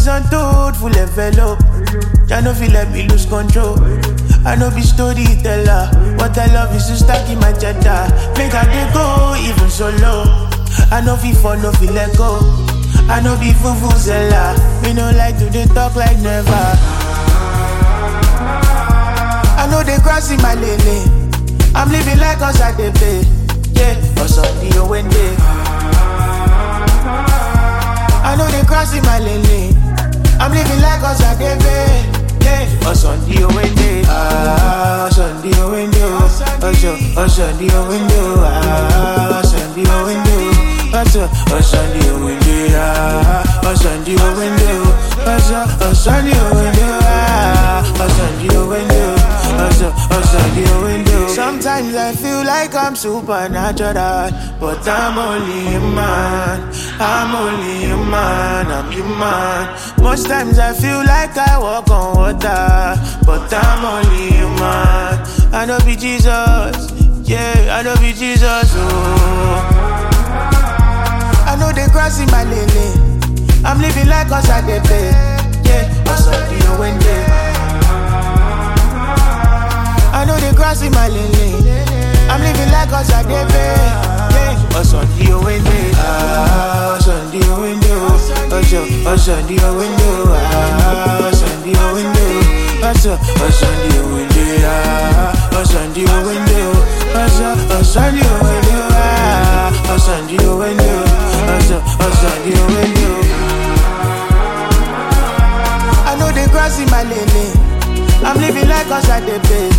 is untold, full envelope. I know feel let me lose control. I know be storyteller. What I love is to stack in my cheddar. Make I dey go even solo. I know feel for no feel let go. I know be fufuzela. Me no like to dey talk like never. I know they crossing my lane. I'm living like us at the pay. Yeah, or something you win day. I know they crossing my lane. I'm living like us at the pay. Yeah, or Sunday you win day. Ah, Sunday you win day. Oh, Sunday you win day. Ah, Sunday you win day. Oh, Sunday you win day. Ah, oh, Sunday you win day. Oh, Sunday you win day. Ah, oh, Sunday you win day. Sometimes I feel like I'm supernatural, but I'm only a man. I'm only a man, I'm human. Most times I feel like I walk on water, but I'm only a man. I know be Jesus, yeah, I know be Jesus, oh. I know they crossing my lane. I'm living like us at the pay, yeah, or something you win there. I know they crossing my lane. I'm living like us at the bay. Yeah. Oh, Sunday you win day. Ah, Sunday you win day. Oh, Sunday you win day. Ah, Sunday you win day. Oh, Sunday you win day. Ah, oh, Sunday you win day. Oh, Sunday you win day. Ah, oh, Sunday you win day. Oh, Sunday you win day. I know they crossing my lane. I'm living like us at the bay.